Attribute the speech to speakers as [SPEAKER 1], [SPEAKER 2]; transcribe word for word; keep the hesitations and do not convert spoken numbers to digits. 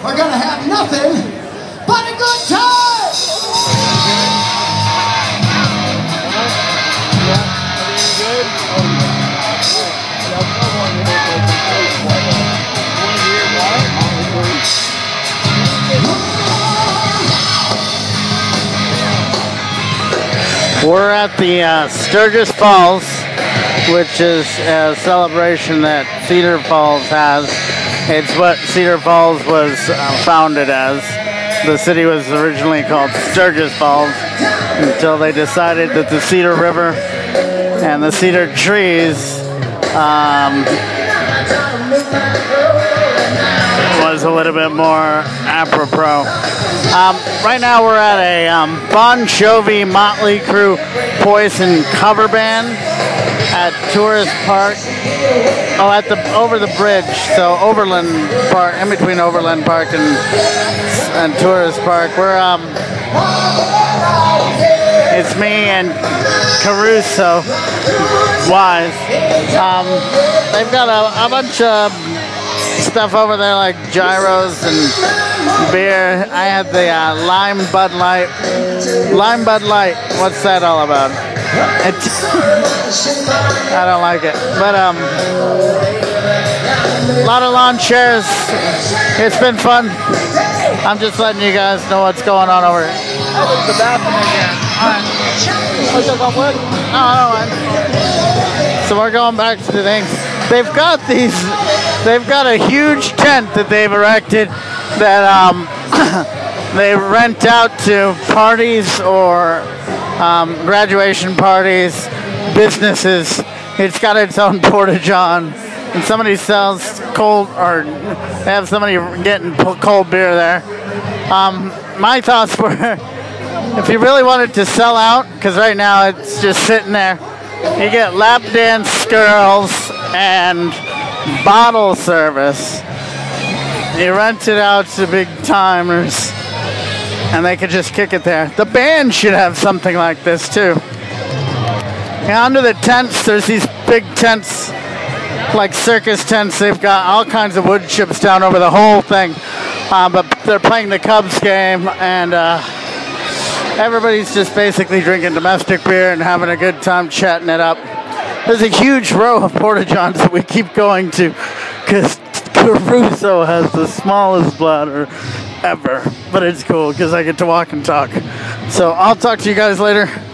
[SPEAKER 1] are going to have nothing but a good time.
[SPEAKER 2] We're at the uh, Sturgis Falls, which is a celebration that Cedar Falls has. It's what Cedar Falls was uh, founded as. The city was originally called Sturgis Falls until they decided that the Cedar River and the cedar trees um, was a little bit more apropos. Um, right now we're at a um, Bon Jovi, Motley Crue, Poison cover band at Tourist Park. Oh, at the over the bridge, so Overland Park, in between Overland Park and and Tourist Park. We're um, it's me and Caruso Wise. Um, they've got a, a bunch of stuff over there like gyros and beer. I had the uh, lime Bud Light. Lime Bud Light. What's that all about? It's I don't like it. But um, a lot of lawn chairs. It's been fun. I'm just letting you guys know what's going on over here.
[SPEAKER 3] The bathroom again.
[SPEAKER 2] All right. Oh, no, so we're going back to the things. They've got these. They've got a huge tent that they've erected that um, they rent out to parties or um, graduation parties, businesses. It's got its own porta-john, and somebody sells cold, or they have somebody getting cold beer there. Um, my thoughts were, if you really wanted to sell out, because right now it's just sitting there, you get lap dance girls and bottle service. You rent it out to big timers and they could just kick it there. The band should have something like this too. And under the tents, there's these big tents, like circus tents. They've got all kinds of wood chips down over the whole thing. Uh, but they're playing the Cubs game, and uh, everybody's just basically drinking domestic beer and having a good time chatting it up. There's a huge row of porta-johns that we keep going to because Caruso has the smallest bladder ever. But it's cool because I get to walk and talk. So I'll talk to you guys later.